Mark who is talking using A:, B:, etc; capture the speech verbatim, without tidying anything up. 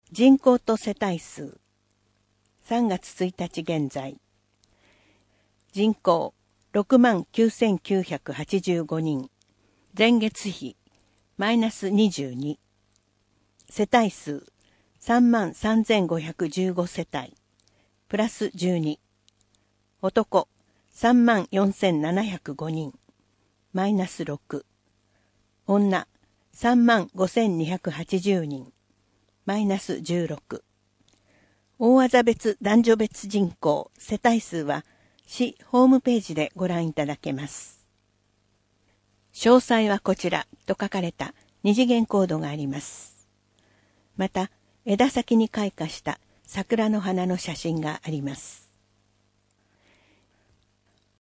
A: 人口と世帯数。さんがつついたち現在。人口ろくまんきゅうせんきゅうひゃくはちじゅうごにん。前月比マイナスにじゅうに。世帯数さんまんさんぜんごひゃくじゅうご世帯。プラスじゅうに。男さんまんよんせんななひゃくごにん。マイナスろく。女さんまんごせんにひゃくはちじゅうにん。マイナスじゅうろく。大字別男女別人口世帯数は市ホームページでご覧いただけます。詳細はこちらと書かれた二次元コードがあります。また枝先に開花した桜の花の写真があります。